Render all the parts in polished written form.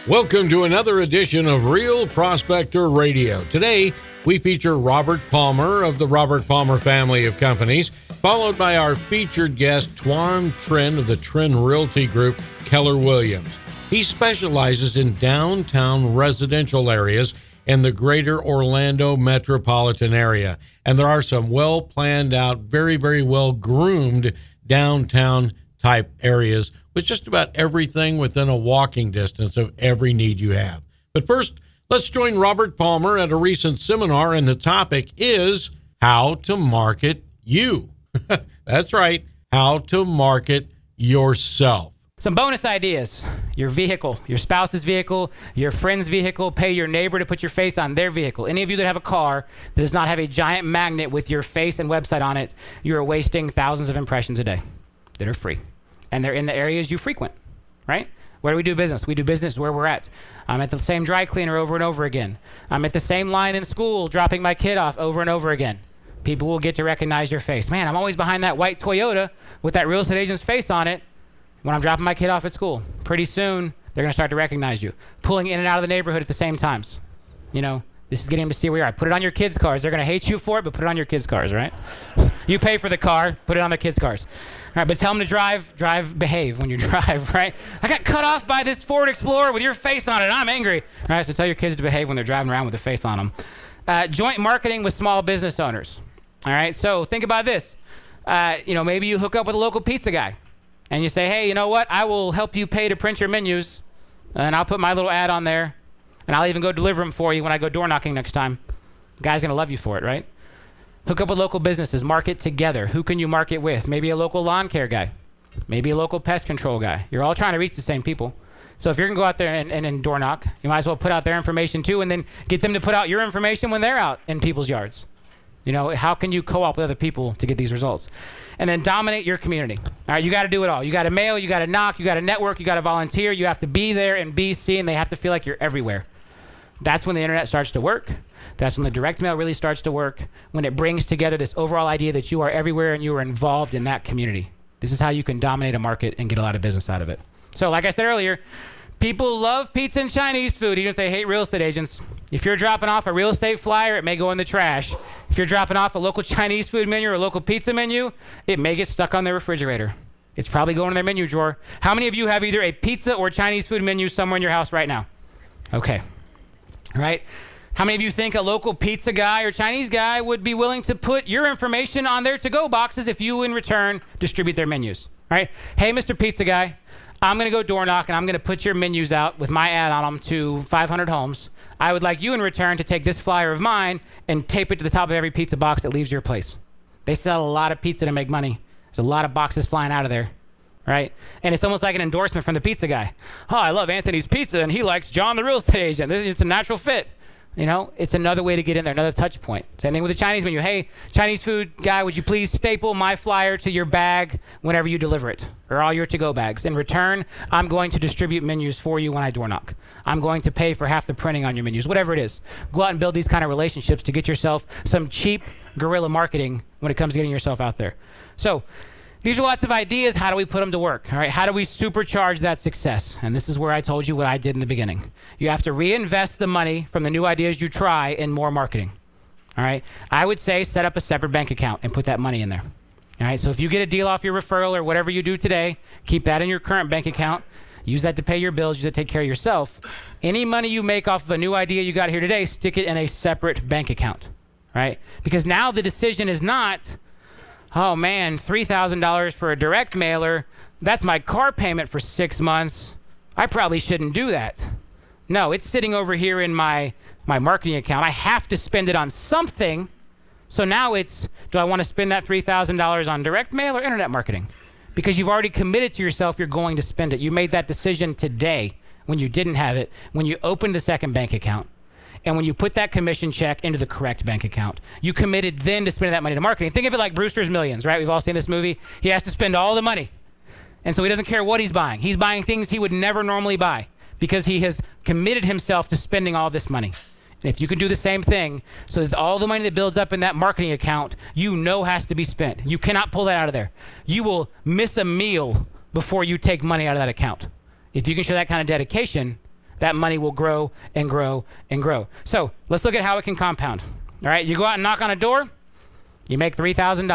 Welcome to another edition of Real Prospector Radio. Today, we feature Robert Palmer of the Robert Palmer family of companies, followed by our featured guest, Tuan Trinh of the Trinh Realty Group, Keller Williams. He specializes in downtown residential areas in the greater Orlando metropolitan area. And there are some well-planned out, very, very well-groomed downtown type areas with just about everything within a walking distance of every need you have. But first, let's join Robert Palmer at a recent seminar, and the topic is how to market you. That's right, how to market yourself. Some bonus ideas. Your vehicle, your spouse's vehicle, your friend's vehicle, pay your neighbor to put your face on their vehicle. Any of you that have a car that does not have a giant magnet with your face and website on it, you're wasting thousands of impressions a day that are free. And they're in the areas you frequent, right? Where do we do business? We do business where we're at. I'm at the same dry cleaner over and over again. I'm at the same line in school dropping my kid off over and over again. People will get to recognize your face. Man, I'm always behind that white Toyota with that real estate agent's face on it when I'm dropping my kid off at school. Pretty soon, they're going to start to recognize you. Pulling in and out of the neighborhood at the same times. You know, this is getting them to see where you are. Put it on your kids' cars. They're going to hate you for it, but put it on your kids' cars, right? You pay for the car, put it on their kids' cars. All right, but tell them to drive, behave when you drive, right? I got cut off by this Ford Explorer with your face on it. I'm angry. All right, so tell your kids to behave when they're driving around with a face on them. Joint marketing with small business owners. All right, so think about this. Maybe you hook up with a local pizza guy, and you say, hey, you know what? I will help you pay to print your menus, and I'll put my little ad on there, and I'll even go deliver them for you when I go door knocking next time. The guy's going to love you for it, right? Hook up with local businesses, market together. Who can you market with? Maybe a local lawn care guy, maybe a local pest control guy. You're all trying to reach the same people. So if you're going to go out there and door knock, you might as well put out their information too, and then get them to put out your information when they're out in people's yards. You know, how can you co-op with other people to get these results? And then dominate your community. All right, you got to do it all. You got to mail, you got to knock, you got to network, you got to volunteer. You have to be there and be seen. They have to feel like you're everywhere. That's when the internet starts to work. That's when the direct mail really starts to work, when it brings together this overall idea that you are everywhere and you are involved in that community. This is how you can dominate a market and get a lot of business out of it. So like I said earlier, people love pizza and Chinese food, even if they hate real estate agents. If you're dropping off a real estate flyer, it may go in the trash. If you're dropping off a local Chinese food menu or a local pizza menu, it may get stuck on their refrigerator. It's probably going in their menu drawer. How many of you have either a pizza or Chinese food menu somewhere in your house right now? Okay. All right. How many of you think a local pizza guy or Chinese guy would be willing to put your information on their to-go boxes if you, in return, distribute their menus? All right. Hey, Mr. Pizza Guy, I'm going to go door knock, and I'm going to put your menus out with my ad on them to 500 homes. I would like you, in return, to take this flyer of mine and tape it to the top of every pizza box that leaves your place. They sell a lot of pizza to make money. There's a lot of boxes flying out of there. Right? And it's almost like an endorsement from the pizza guy. Oh, I love Anthony's Pizza, and he likes John the real estate agent. It's a natural fit. You know, it's another way to get in there, another touch point. Same thing with the Chinese menu. Hey, Chinese food guy, would you please staple my flyer to your bag whenever you deliver it, or all your to-go bags. In return, I'm going to distribute menus for you when I door knock. I'm going to pay for half the printing on your menus, whatever it is. Go out and build these kind of relationships to get yourself some cheap guerrilla marketing when it comes to getting yourself out there. So these are lots of ideas. How do we put them to work? All right, how do we supercharge that success? And this is where I told you what I did in the beginning. You have to reinvest the money from the new ideas you try in more marketing. All right, I would say set up a separate bank account and put that money in there. All right, so if you get a deal off your referral or whatever you do today, keep that in your current bank account. Use that to pay your bills, use it to take care of yourself. Any money you make off of a new idea you got here today, stick it in a separate bank account. Right? Because now the decision is not, oh man, $3,000 for a direct mailer, that's my car payment for 6 months. I probably shouldn't do that. No, it's sitting over here in my marketing account. I have to spend it on something. So now it's, do I want to spend that $3,000 on direct mail or internet marketing? Because you've already committed to yourself you're going to spend it. You made that decision today when you didn't have it, when you opened the second bank account. And when you put that commission check into the correct bank account, you committed then to spending that money to marketing. Think of it like Brewster's Millions, right? We've all seen this movie. He has to spend all the money. And so he doesn't care what he's buying. He's buying things he would never normally buy because he has committed himself to spending all this money. And if you can do the same thing so that all the money that builds up in that marketing account, you know has to be spent. You cannot pull that out of there. You will miss a meal before you take money out of that account. If you can show that kind of dedication, that money will grow and grow and grow. So let's look at how it can compound. All right, you go out and knock on a door, you make $3,000.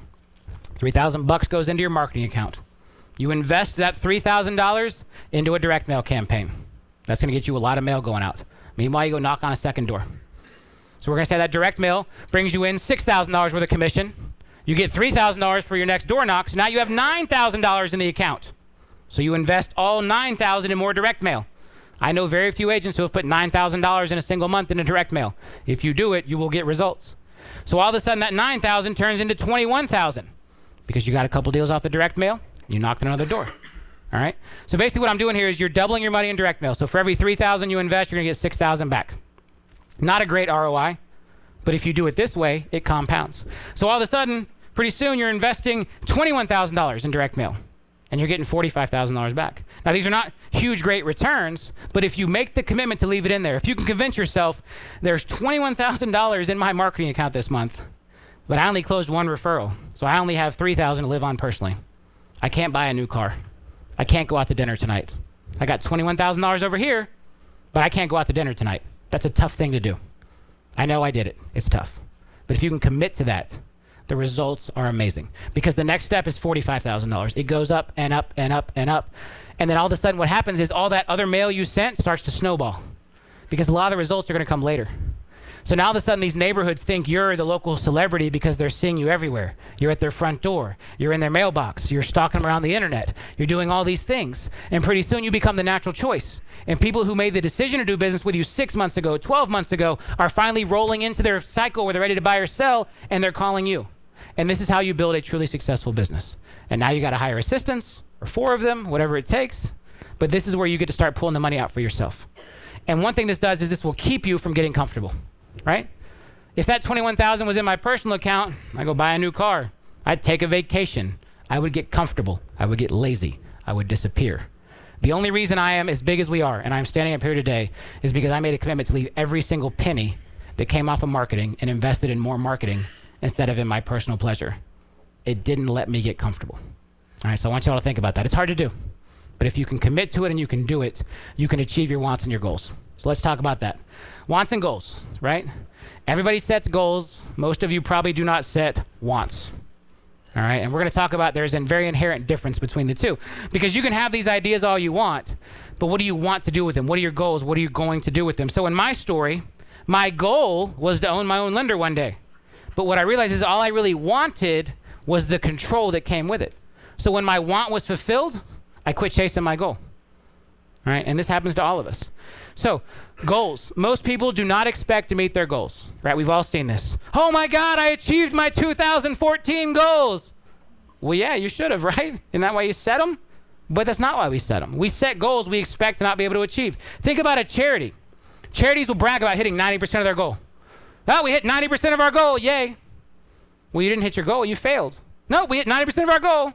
$3,000 goes into your marketing account. You invest that $3,000 into a direct mail campaign. That's going to get you a lot of mail going out. Meanwhile, you go knock on a second door. So we're going to say that direct mail brings you in $6,000 worth of commission. You get $3,000 for your next door knock, so now you have $9,000 in the account. So you invest all $9,000 in more direct mail. I know very few agents who have put $9,000 in a single month into direct mail. If you do it, you will get results. So all of a sudden that $9,000 turns into $21,000 because you got a couple deals off the direct mail, you knocked on another door. All right? So basically what I'm doing here is you're doubling your money in direct mail. So for every $3,000 you invest, you're going to get $6,000 back. Not a great ROI, but if you do it this way, it compounds. So all of a sudden, pretty soon you're investing $21,000 in direct mail and you're getting $45,000 back. Now these are not huge, great returns, but if you make the commitment to leave it in there, if you can convince yourself there's $21,000 in my marketing account this month, but I only closed one referral, so I only have $3,000 to live on personally. I can't buy a new car. I can't go out to dinner tonight. I got $21,000 over here, but I can't go out to dinner tonight. That's a tough thing to do. I know I did it. It's tough. But if you can commit to that, the results are amazing. Because the next step is $45,000. It goes up and up and up and up. And then all of a sudden what happens is all that other mail you sent starts to snowball. Because a lot of the results are going to come later. So now all of a sudden these neighborhoods think you're the local celebrity because they're seeing you everywhere. You're at their front door. You're in their mailbox. You're stalking them around the internet. You're doing all these things. And pretty soon you become the natural choice. And people who made the decision to do business with you 6 months ago, 12 months ago, are finally rolling into their cycle where they're ready to buy or sell, and they're calling you. And this is how you build a truly successful business. And now you got to hire assistants, or 4 of them, whatever it takes. But this is where you get to start pulling the money out for yourself. And one thing this does is this will keep you from getting comfortable. Right? If that $21,000 was in my personal account, I go buy a new car. I'd take a vacation. I would get comfortable. I would get lazy. I would disappear. The only reason I am as big as we are, and I'm standing up here today, is because I made a commitment to leave every single penny that came off of marketing and invested in more marketing instead of in my personal pleasure. It didn't let me get comfortable. All right, so I want you all to think about that. It's hard to do. But if you can commit to it and you can do it, you can achieve your wants and your goals. So let's talk about that. Wants and goals, right? Everybody sets goals. Most of you probably do not set wants. All right, and we're going to talk about there's a very inherent difference between the two. Because you can have these ideas all you want, but what do you want to do with them? What are your goals? What are you going to do with them? So in my story, my goal was to own my own lender one day. But what I realized is all I really wanted was the control that came with it. So when my want was fulfilled, I quit chasing my goal. All right, and this happens to all of us. So, goals. Most people do not expect to meet their goals, right? We've all seen this. Oh my God, I achieved my 2014 goals. Well, yeah, you should have, right? Isn't that why you set them? But that's not why we set them. We set goals we expect to not be able to achieve. Think about a charity. Charities will brag about hitting 90% of their goal. Oh, we hit 90% of our goal, yay. Well, you didn't hit your goal, you failed. No, we hit 90% of our goal.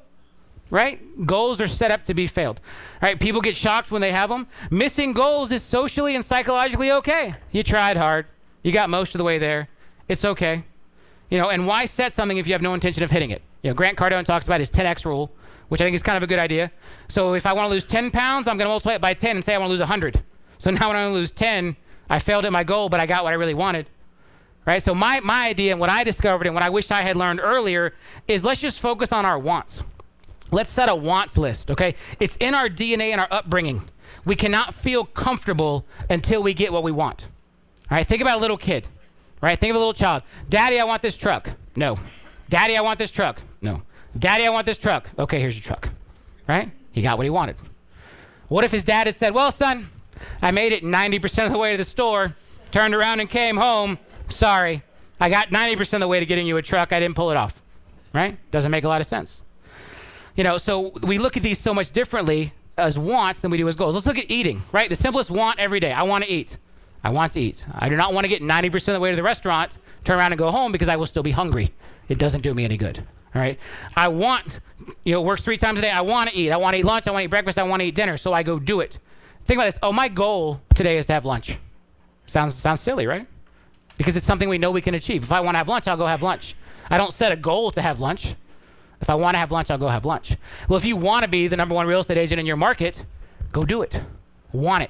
Right? Goals are set up to be failed. Right? People get shocked when they have them. Missing goals is socially and psychologically okay. You tried hard. You got most of the way there. It's okay. You know, and why set something if you have no intention of hitting it? You know, Grant Cardone talks about his 10x rule, which I think is kind of a good idea. So if I want to lose 10 pounds, I'm going to multiply it by 10 and say I want to lose 100. So now when I want to lose 10, I failed at my goal, but I got what I really wanted. Right? So my idea and what I discovered and what I wish I had learned earlier is let's just focus on our wants. Let's set a wants list, okay? It's in our DNA and our upbringing. We cannot feel comfortable until we get what we want. All right, think about a little kid, right? Think of a little child. Daddy, I want this truck. No. Daddy, I want this truck. No. Daddy, I want this truck. Okay, here's your truck, right? He got what he wanted. What if his dad had said, well, son, I made it 90% of the way to the store, turned around and came home. Sorry, I got 90% of the way to getting you a truck. I didn't pull it off, right? Doesn't make a lot of sense. You know, so we look at these so much differently as wants than we do as goals. Let's look at eating, right? The simplest want every day. I want to eat. I want to eat. I do not want to get 90% of the way to the restaurant, turn around and go home because I will still be hungry. It doesn't do me any good, all right? I want, you know, works 3 times a day. I want to eat. I want to eat lunch. I want to eat breakfast. I want to eat dinner. So I go do it. Think about this. Oh, my goal today is to have lunch. Sounds silly, right? Because it's something we know we can achieve. If I want to have lunch, I'll go have lunch. I don't set a goal to have lunch. If I want to have lunch, I'll go have lunch. Well, if you want to be the #1 real estate agent in your market, go do it. Want it.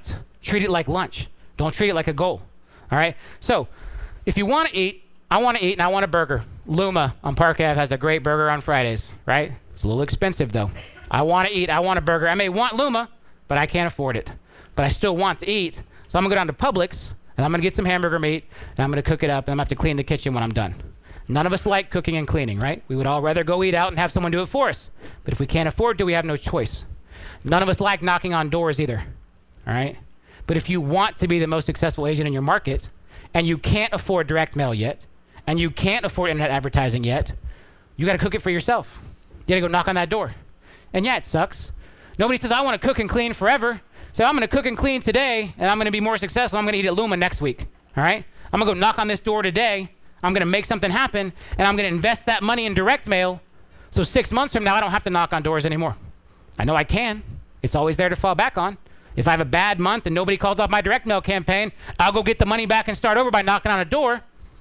Treat it like lunch. Don't treat it like a goal. All right? So if you want to eat, I want to eat and I want a burger. Luma on Park Ave has a great burger on Fridays, right? It's a little expensive though. I want to eat, I want a burger. I may want Luma, but I can't afford it. But I still want to eat. So I'm going to go down to Publix and I'm going to get some hamburger meat and I'm going to cook it up and I'm going to have to clean the kitchen when I'm done. None of us like cooking and cleaning, right? We would all rather go eat out and have someone do it for us. But if we can't afford to, we have no choice. None of us like knocking on doors either, all right? But if you want to be the most successful agent in your market and you can't afford direct mail yet and you can't afford internet advertising yet, you got to cook it for yourself. You got to go knock on that door. And yeah, it sucks. Nobody says, I want to cook and clean forever. So I'm going to cook and clean today and I'm going to be more successful. I'm going to eat at Luma next week, all right? I'm going to go knock on this door today. I'm going to make something happen, and I'm going to invest that money in direct mail so 6 months from now I don't have to knock on doors anymore. I know I can. It's always there to fall back on. If I have a bad month and nobody calls off my direct mail campaign, I'll go get the money back and start over by knocking on a door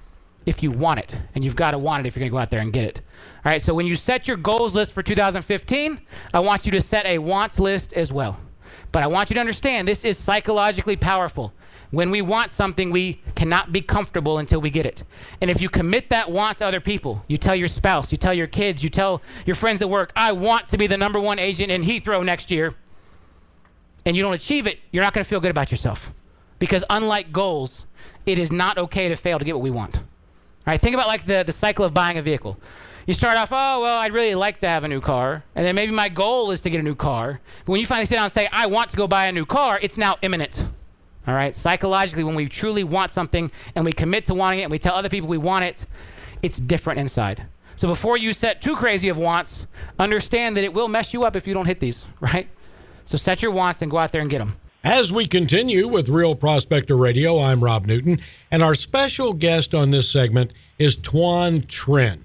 if you want it, and you've got to want it if you're going to go out there and get it. All right, so when you set your goals list for 2015, I want you to set a wants list as well. But I want you to understand this is psychologically powerful. When we want something, we cannot be comfortable until we get it. And if you commit that want to other people, you tell your spouse, you tell your kids, you tell your friends at work, I want to be the #1 agent in Heathrow next year, and you don't achieve it, you're not going to feel good about yourself. Because unlike goals, it is not okay to fail to get what we want. All right, think about like the cycle of buying a vehicle. You start off, oh, well, I'd really like to have a new car. And then maybe my goal is to get a new car. But when you finally sit down and say, I want to go buy a new car, it's now imminent. All right, psychologically, when we truly want something and we commit to wanting it and we tell other people we want it, it's different inside. So before you set too crazy of wants, understand that it will mess you up if you don't hit these, right? So set your wants and go out there and get them. As we continue with Real Prospector Radio, I'm Rob Newton, and our special guest on this segment is Tuan Trin.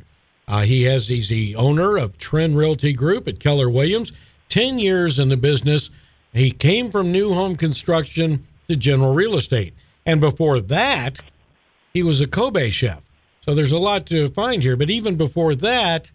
He's the owner of Trin Realty Group at Keller Williams, 10 years in the business. He came from new home construction to general real estate. And before that, he was a Kobe chef. So there's a lot to find here. But even before that,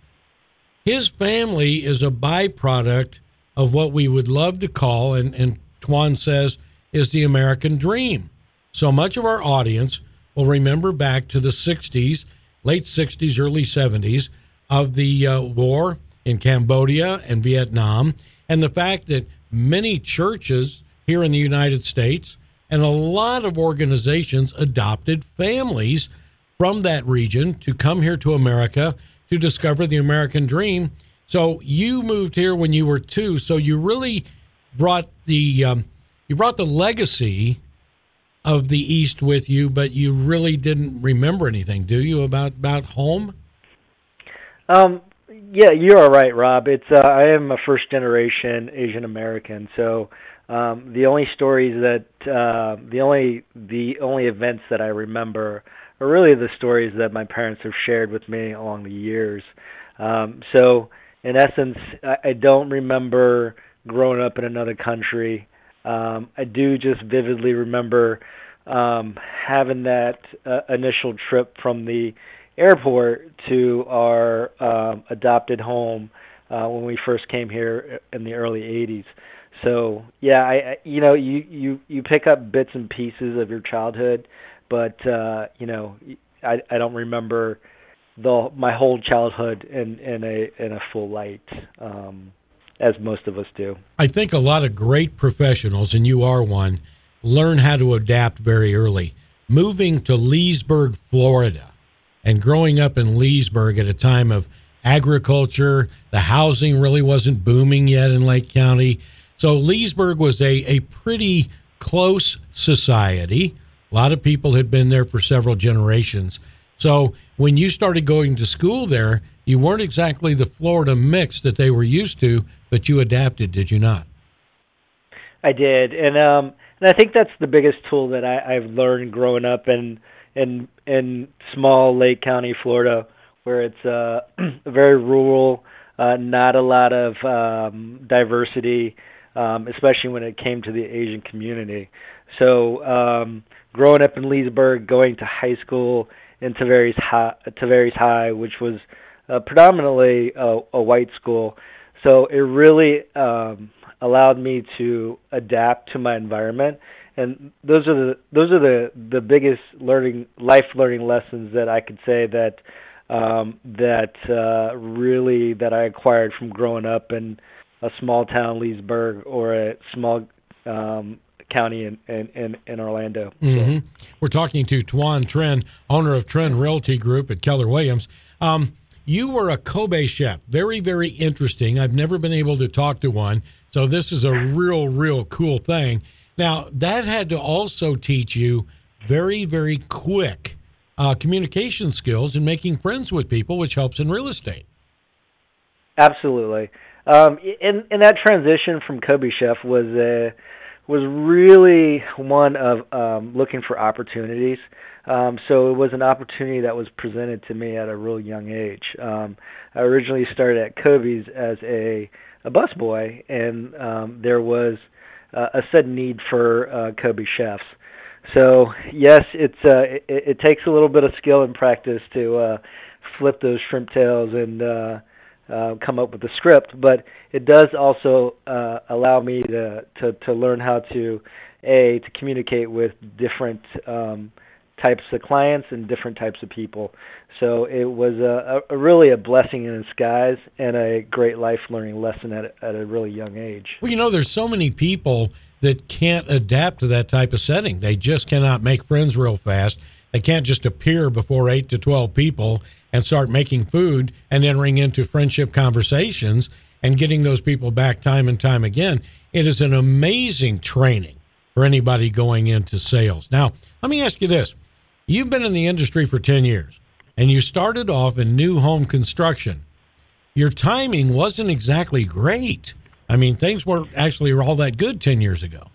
his family is a byproduct of what we would love to call, and Tuan says, is the American dream. So much of our audience will remember back to the 60s, late 60s, early 70s, of the war in Cambodia and Vietnam, and the fact that many churches here in the United States and a lot of organizations adopted families from that region to come here to America to discover the American dream. So you moved here when you were 2, so you really brought the legacy of the East with you, but you really didn't remember anything, do you, about home? Yeah, you are right, Rob. It's I am a first-generation Asian American, so the only stories that the only events that I remember are really the stories that my parents have shared with me along the years. So, in essence, I don't remember growing up in another country. I do just vividly remember having that initial trip from the airport to our adopted home when we first came here in the early 80s. So yeah, you pick up bits and pieces of your childhood, but I don't remember my whole childhood in a full light, as most of us do. I think a lot of great professionals, and you are one, learn how to adapt very early. Moving to Leesburg, Florida, and growing up in Leesburg at a time of agriculture, the housing really wasn't booming yet in Lake County. So Leesburg was a pretty close society. A lot of people had been there for several generations. So when you started going to school there, you weren't exactly the Florida mix that they were used to, but you adapted, did you not? I did, and I think that's the biggest tool that I've learned growing up in small Lake County, Florida, where it's very rural, not a lot of diversity, especially when it came to the Asian community. So growing up in Leesburg, going to high school in Tavares High, which was predominantly a white school, so it really allowed me to adapt to my environment and those are the biggest life learning lessons that I could say that really that I acquired from growing up in a small town, Leesburg, or a small county in Orlando. Mm-hmm. We're talking to Tuan Tren, owner of Tren Realty Group at Keller Williams. You were a Kobe chef. Very, very interesting. I've never been able to talk to one, so this is a real cool thing. Now, that had to also teach you very, very quick communication skills and making friends with people, which helps in real estate. Absolutely. And that transition from Kobe chef was really one of looking for opportunities. So it was an opportunity that was presented to me at a real young age. I originally started at Kobe's as a busboy, and there was a sudden need for Kobe chefs. So yes, it takes a little bit of skill and practice to flip those shrimp tails and come up with a script, but it does also allow me to learn how to communicate with different types of clients and different types of people. So it was really a blessing in disguise and a great life learning lesson at a really young age. Well, there's so many people that can't adapt to that type of setting. They just cannot make friends real fast. They can't just appear before 8 to 12 people and start making food and entering into friendship conversations and getting those people back time and time again. It is an amazing training for anybody going into sales. Now, let me ask you this. You've been in the industry for 10 years, and you started off in new home construction. Your timing wasn't exactly great. I mean, things weren't actually all that good 10 years ago.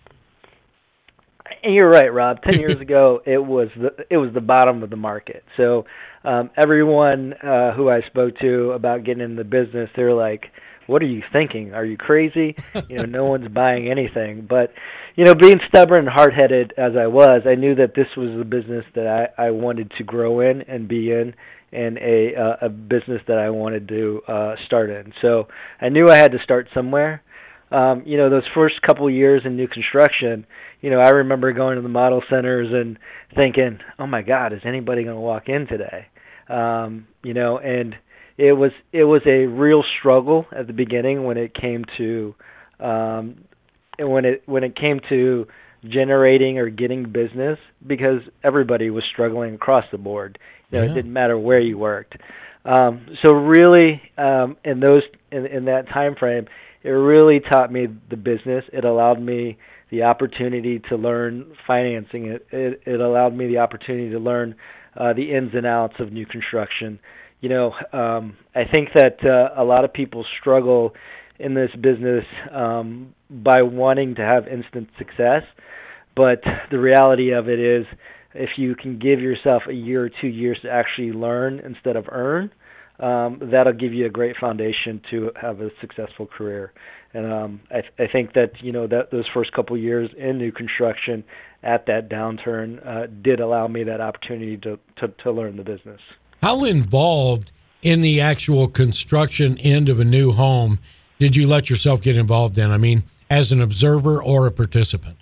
And you're right, Rob. 10 years ago, it was the bottom of the market. So everyone who I spoke to about getting in the business, they're like, "What are you thinking? Are you crazy? No one's buying anything." But being stubborn and hard-headed as I was, I knew that this was the business that I wanted to grow in and be in, and a business that I wanted to start in. So I knew I had to start somewhere. Those first couple of years in new construction, I remember going to the model centers and thinking, "Oh my God, is anybody going to walk in today?" And it was a real struggle at the beginning when it came to generating or getting business, because everybody was struggling across the board. It didn't matter where you worked. So really, in that time frame, it really taught me the business. It allowed me the opportunity to learn financing. It allowed me the opportunity to learn the ins and outs of new construction. I think that a lot of people struggle in this business by wanting to have instant success, but the reality of it is, if you can give yourself a year or 2 years to actually learn instead of earn, that'll give you a great foundation to have a successful career. And I think that that those first couple of years in new construction at that downturn did allow me that opportunity to learn the business. How involved in the actual construction end of a new home did you let yourself get involved in? I mean, as an observer or a participant?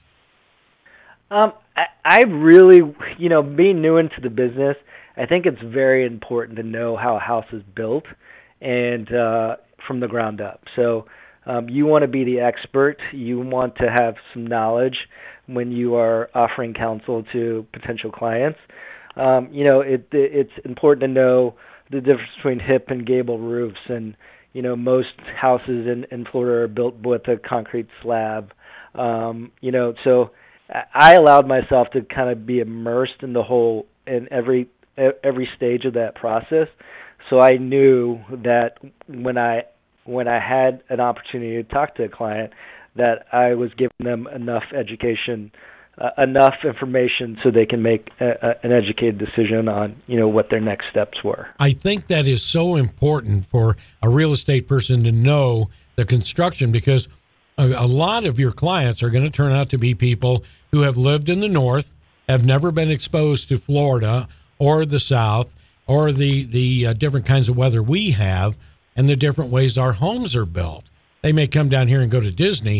I really, being new into the business, I think it's very important to know how a house is built and from the ground up. So you want to be the expert. You want to have some knowledge when you are offering counsel to potential clients. It's important to know the difference between hip and gable roofs, and most houses in Florida are built with a concrete slab. So I allowed myself to kind of be immersed in every stage of that process. So I knew that when I had an opportunity to talk to a client, that I was giving them enough education, enough information so they can make an educated decision on, what their next steps were. I think that is so important for a real estate person to know the construction, because a lot of your clients are going to turn out to be people who have lived in the North, have never been exposed to Florida or the South or the different kinds of weather we have and the different ways our homes are built. They may come down here and go to Disney,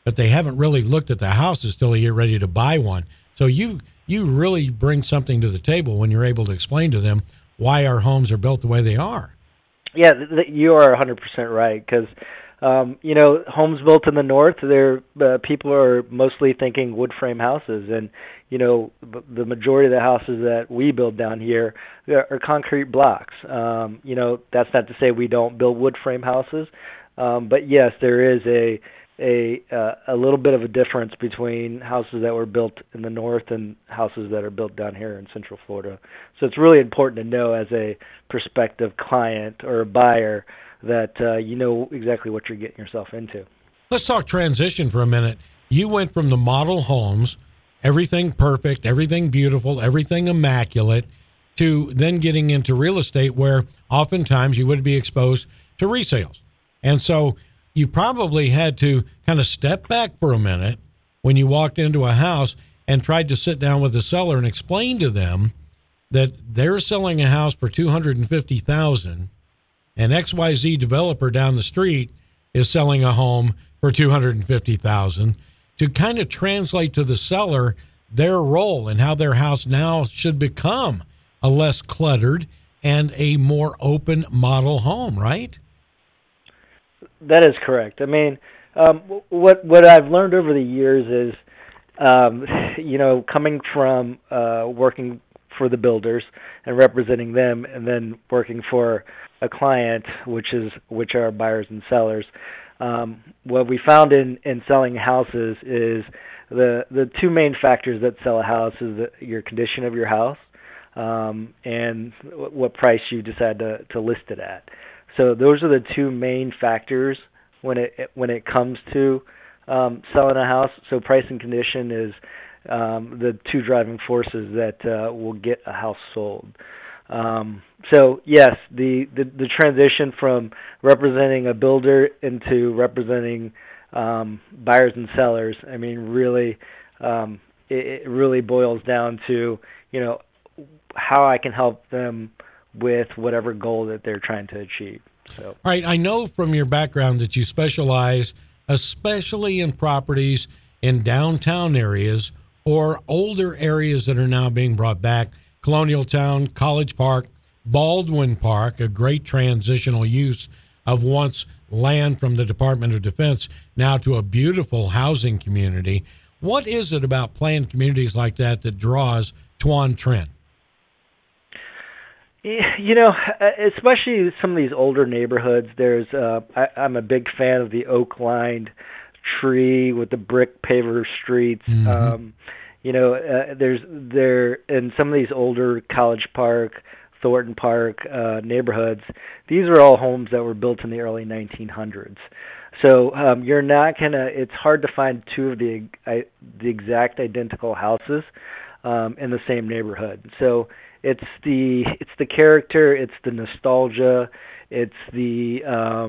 but they haven't really looked at the houses till they get ready to buy one. So you really bring something to the table when you're able to explain to them why our homes are built the way they are. Yeah, you are 100% right, because homes built in the north, people are mostly thinking wood frame houses, and the majority of the houses that we build down here are concrete blocks. That's not to say we don't build wood frame houses, but yes, there is a little bit of a difference between houses that were built in the north and houses that are built down here in Central Florida. So it's really important to know as a prospective client or a buyer that you know exactly what you're getting yourself into. Let's talk transition for a minute. You went from the model homes, everything perfect, everything beautiful, everything immaculate, to then getting into real estate where oftentimes you would be exposed to resales. And so you probably had to kind of step back for a minute when you walked into a house and tried to sit down with the seller and explain to them that they're selling a house for $250,000 and XYZ developer down the street is selling a home for $250,000, to kind of translate to the seller their role and how their house now should become a less cluttered and a more open model home, right? That is correct. I mean, what I've learned over the years is, coming from working for the builders and representing them, and then working for a client, which are buyers and sellers. What we found in selling houses is the two main factors that sell a house is your condition of your house, and what price you decide to list it at. So those are the two main factors when it comes to selling a house. So price and condition is the two driving forces that will get a house sold. So yes, the transition from representing a builder into representing buyers and sellers, I mean, really, it really boils down to how I can help them with whatever goal that they're trying to achieve. So. All right, I know from your background that you specialize especially in properties in downtown areas or older areas that are now being brought back. Colonial Town, College Park, Baldwin Park, a great transitional use of once land from the Department of Defense now to a beautiful housing community. What is it about planned communities like that draws Tuan Trin? Especially some of these older neighborhoods, I'm a big fan of the oak-lined tree with the brick paver streets. Mm-hmm. There in some of these older College Park, Thornton Park neighborhoods, these are all homes that were built in the early 1900s. So you're not it's hard to find two of the exact identical houses in the same neighborhood. So it's the character, it's the nostalgia, it's the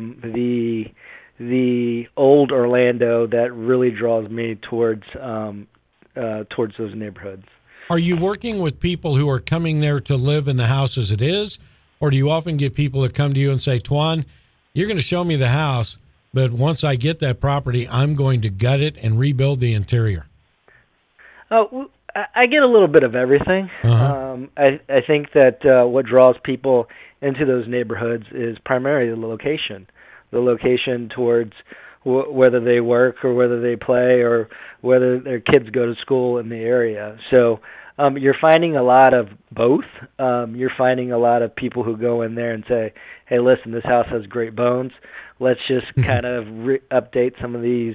old Orlando that really draws me towards those neighborhoods. Are you working with people who are coming there to live in the house as it is, or do you often get people that come to you and say, Tuan, you're going to show me the house, but once I get that property, I'm going to gut it and rebuild the interior? Oh, I get a little bit of everything. Uh-huh. I think that what draws people into those neighborhoods is primarily the location towards whether they work or whether they play or whether their kids go to school in the area. So you're finding a lot of both. You're finding a lot of people who go in there and say, hey, listen, this house has great bones. Let's just kind of update some of these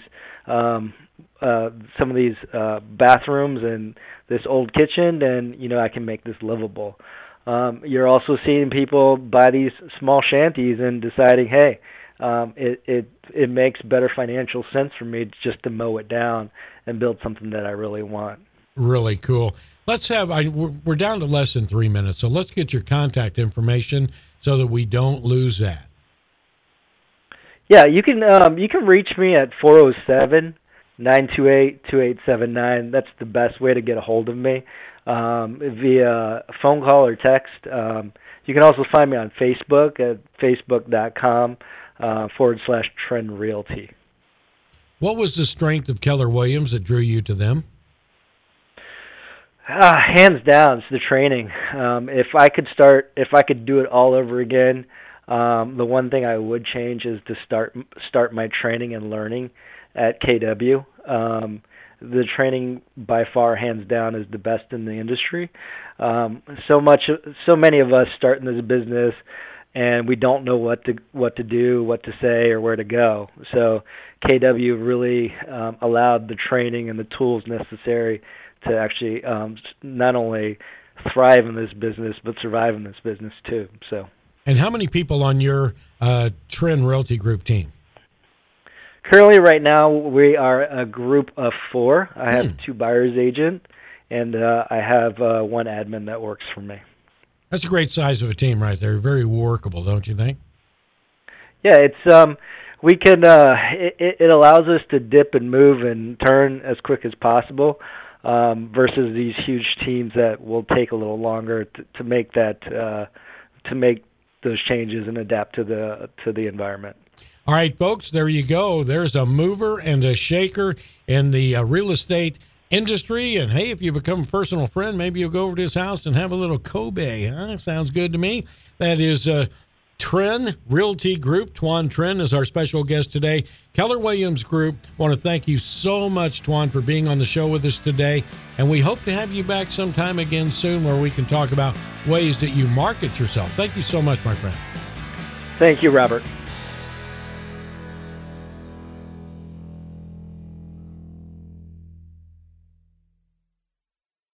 bathrooms and this old kitchen, and I can make this livable. You're also seeing people buy these small shanties and deciding, hey, it makes better financial sense for me just to mow it down and build something that I really want. Really cool. Let's we're down to less than 3 minutes, so let's get your contact information so that we don't lose that. Yeah, you can reach me at 407-928-2879. That's the best way to get a hold of me, via phone call or text. You can also find me on Facebook at facebook.com/Trin Realty. What was the strength of Keller Williams that drew you to them? Hands down, it's the training. If I could do it all over again, the one thing I would change is to start my training and learning at KW. The training by far, hands down, is the best in the industry. So many of us start in this business and we don't know what to do, what to say, or where to go. So KW really allowed the training and the tools necessary to actually not only thrive in this business but survive in this business too. So. And how many people on your Tren Realty Group team? Currently, right now, we are a group of 4. I have 2 buyer's agents, and I have 1 admin that works for me. That's a great size of a team right there. Very workable, don't you think? Yeah, it's we can it allows us to dip and move and turn as quick as possible, versus these huge teams that will take a little longer to make those changes and adapt to the environment. All right, folks, there you go. There's a mover and a shaker in the real estate industry. And, hey, if you become a personal friend, maybe you'll go over to his house and have a little Kobe. Huh? Sounds good to me. That is Tren Realty Group. Tuan Tren is our special guest today. Keller Williams Group. I want to thank you so much, Tuan, for being on the show with us today. And we hope to have you back sometime again soon where we can talk about ways that you market yourself. Thank you so much, my friend. Thank you, Robert.